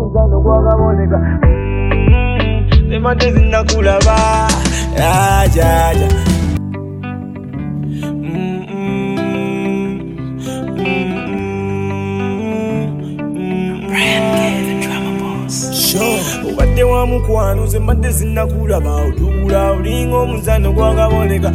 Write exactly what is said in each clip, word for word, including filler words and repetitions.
omuzano gwagaboneka Zemate zinakulaba Ya ja ja Obadde wa mukwano zemate zinakulaba Otubula olinga omuzano gwagaboneka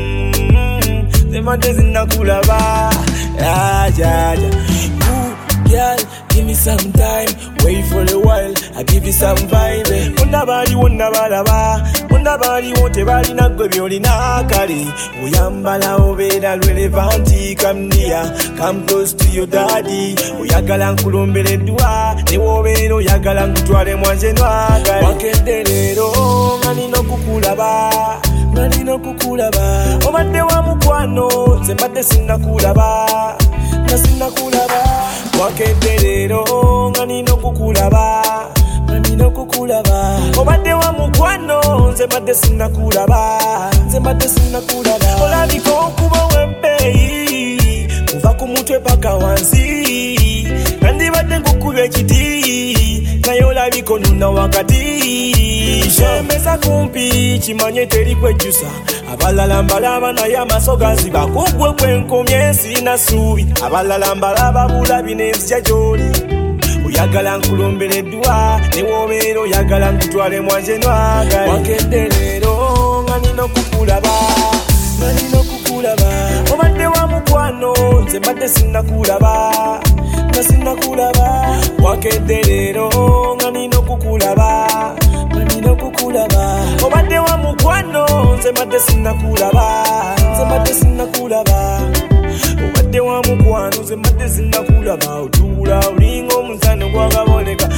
Zemate zinakulaba Ya ja ja Girl, give me some time, wait for a while, I give you some vibe. Undabali undabalaba, undabali wote bali na gwe byolina kali. Uyambala obera relevanti, come near, come close to your daddy. Uyagala nkulumbere dua, ne wobera oyagala nkutwale mwanje nwagala. Wakedde leero nga nina okukulaba, nga nina okukulaba. Obadde wa mukwano, nze mbadde sinnakulaba, nga sinnakulaba. Wakedde leero nga nina okukulaba, nga nina okukulaba. Obadde wa mukwano, nze mbadde sinnakulaba, nze mbadde sinnakulaba. Olabika okuba w'ebbeeyi, kuva ku mutwe paka wansi. Nandibadde nkukubya ekiti, naye olabika onuna wakati. Shemeza kumpi, kimanye teri kwejjusa. Abalala mbalaba naye amaaso ganziba kugwe kwenkomye sina ssuubi. Abalala mbalaba bulabi n'enzija gy'oli. Oyagala nkulumbere eddwa, ne w'obeera oyagala nkutwale mwanje nwagala. Wakedde leero nga nina okukulaba, nga nina okukulaba. Obadde wa mukwano, nze mbadde sinnakulaba, nga sinnakulaba. Wakedde leero nga nina okukulaba, nga nina okukulaba. Obadde wa mukwano, nze mbadde sinnakulaba, nze mbadde sinnakulaba. Obadde wa mukwano, nze mbadde sinnakulaba. Otubula olinga omuzano gwagaboneka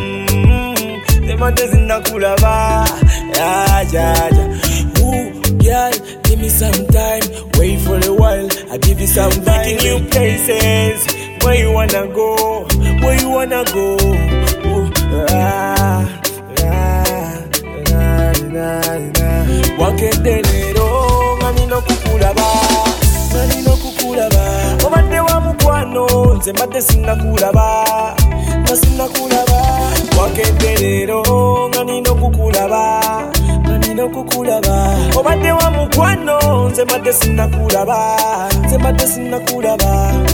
nze mbadde sinnakulaba. Ya ja ja Ooh, girl, give me some time, wait for a while, I give you some vibe. Taking you places, where you wanna go, where you wanna go. Ooh, ah, ah, na, na, na. Wakedde leero nga nina okukulaba, nga nina okukulaba. Obadde wa mukwano, nze mbadde sinnakulaba, nga sinnakulaba. Wakedde leero nga nina okukulaba, nga nina okukulaba. Obadde wa mukwano, nze mbadde sinnakulaba, nze mbadde sinnakulaba.